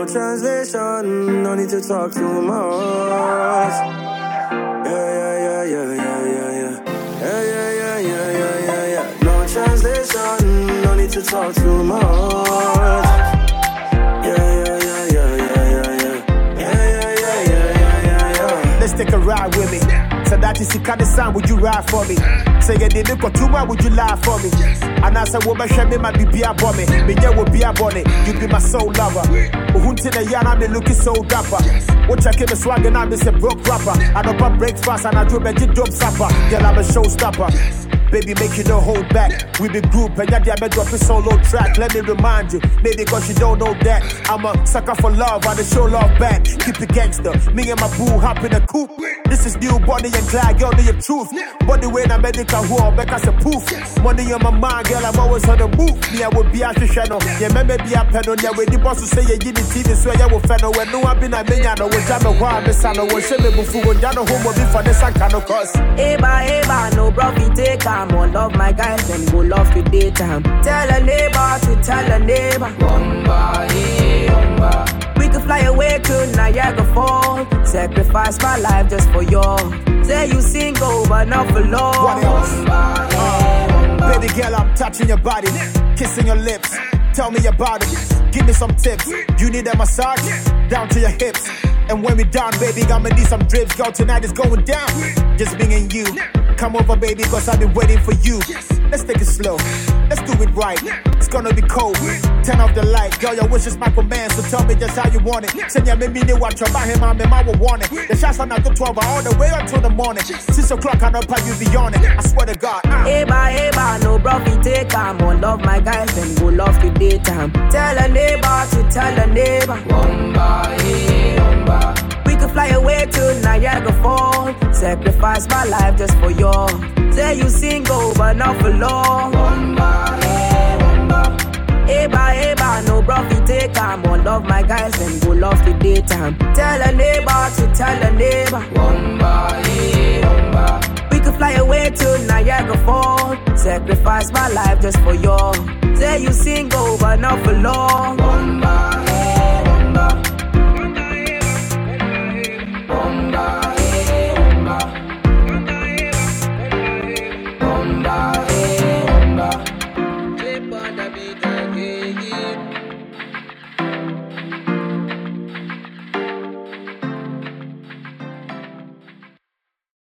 translation, no need to talk too much. Yeah. No translation, no need to talk too much. Let's take a ride with me. So that is the kind of sound, would you ride for me? Say you didn't go too much, would you lie for me? And I said, woman, me might be a bomb. Me, yeah, will be a bonnet. You be my soul lover. Hunting a yarn, I'm looking so dapper. What I came a swag and I'm a broke rapper. I don't pop breakfast and I do a dope supper. Girl, I'm a showstopper. Baby, make you no hold back. We be group and yeah, I drop a solo track. Let me remind you, maybe cause you don't know that I'm a sucker for love, I show love back. Keep it gangster, me and my boo hop in a coupe. This is new Bonnie and Clyde, y'all know your truth. Body when I'm medical, who I'm back as a poof. Money on my mind, girl, I'm always on the move. Me, I will be a channel. Yeah, me be a pedal. Yeah, when the boss will say, yeah, you need TV, so yeah, we'll fend. When no, I've been a million, I will jam a while, Miss Anna, will show me before you know home will be for the Sankano cause. Eba, no profit take time. One love my guys, then go love the daytime. Tell a neighbor to tell a neighbor. We could fly away to Niagara Falls. Sacrifice my life just for you. Say you single, but not for long. What else? Baby girl, I'm touching your body, kissing your lips. Tell me about it, give me some tips. You need a massage, down to your hips. And when we down, baby, I'ma need some drips. Girl, tonight is going down, just me and you. Come over, baby, cause I've been waiting for you. Let's take it slow, let's do it right. It's gonna be cold, turn off the light. Girl, your wish is my command, so tell me just how you want it. Send ya me watch about him, I'm in my want it. The shots are not to 12 all the way until the morning. 6 o'clock, I know how you be on it. I swear to God. Eba, no profit take time. One love my guys, then go love the daytime. Tell a neighbor to tell a neighbor. We could fly away to Niagara Falls. Sacrifice my life just for you. Say you single, but not for long. Eba, no profit take time. One love my guys, then go love the daytime. Tell a neighbor to tell a neighbor. We could fly away to Niagara Falls. Sacrifice my life just for you. Say you single, but not for long.